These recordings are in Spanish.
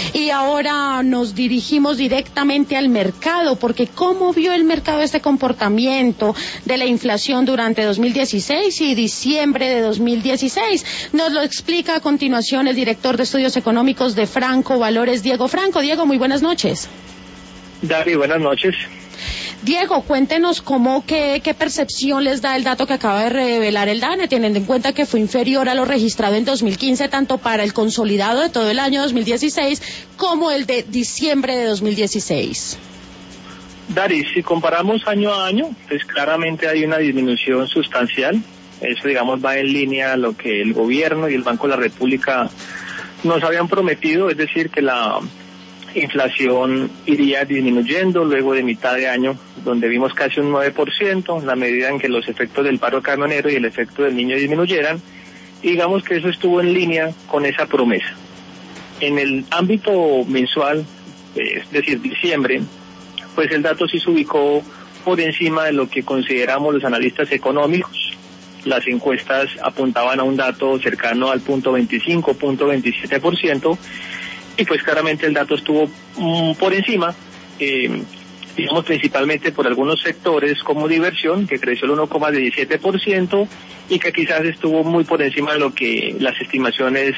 Y ahora nos dirigimos directamente al mercado, porque ¿cómo vio el mercado este comportamiento de la inflación durante 2016 y diciembre de 2016? Nos lo explica a continuación el director de estudios económicos de Franco Valores, Diego Franco. Diego, muy buenas noches. Dari, buenas noches. Diego, cuéntenos qué percepción les da el dato que acaba de revelar el DANE, teniendo en cuenta que fue inferior a lo registrado en 2015, tanto para el consolidado de todo el año 2016 como el de diciembre de 2016. Dari, si comparamos año a año, pues claramente hay una disminución sustancial. Eso, digamos, va en línea a lo que el gobierno y el Banco de la República nos habían prometido, es decir, que la inflación iría disminuyendo luego de mitad de año, donde vimos casi un 9%, en la medida en que los efectos del paro camionero y el efecto del niño disminuyeran, y digamos que eso estuvo en línea con esa promesa. En el ámbito mensual, es decir, diciembre, pues el dato sí se ubicó por encima de lo que consideramos los analistas económicos. Las encuestas apuntaban a un dato cercano al 0.25, 0.27%, y pues claramente el dato estuvo por encima, digamos principalmente por algunos sectores como diversión, que creció el 1,17%, y que quizás estuvo muy por encima de lo que las estimaciones,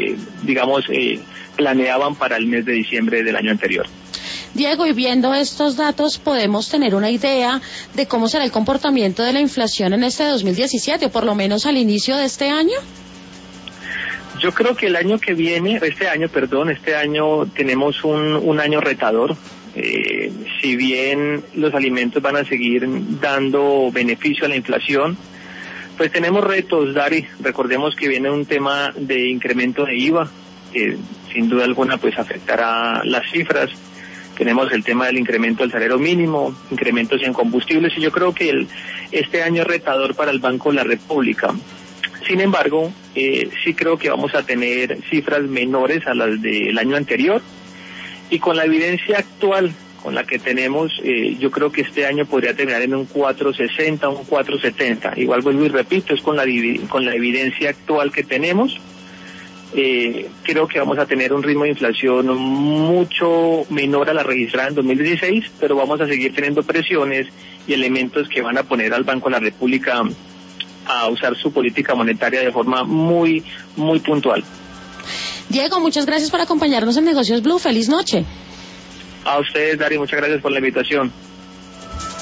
planeaban para el mes de diciembre del año anterior. Diego, y viendo estos datos, ¿podemos tener una idea de cómo será el comportamiento de la inflación en este 2017, o por lo menos al inicio de este año? Yo creo que este año tenemos un año retador. Si bien los alimentos van a seguir dando beneficio a la inflación, pues tenemos retos, Dari. Recordemos que viene un tema de incremento de IVA, que sin duda alguna pues afectará las cifras. Tenemos el tema del incremento del salario mínimo, incrementos en combustibles, y yo creo que este año es retador para el Banco de la República. Sin embargo, sí creo que vamos a tener cifras menores a las del año anterior, y con la evidencia actual con la que tenemos, yo creo que este año podría terminar en un 4.60, un 4.70. Igual vuelvo y repito, es con la evidencia actual que tenemos. Creo que vamos a tener un ritmo de inflación mucho menor a la registrada en 2016, pero vamos a seguir teniendo presiones y elementos que van a poner al Banco de la República a usar su política monetaria de forma muy, muy puntual. Diego, muchas gracias por acompañarnos en Negocios Blue. Feliz noche. A ustedes, Dari, muchas gracias por la invitación.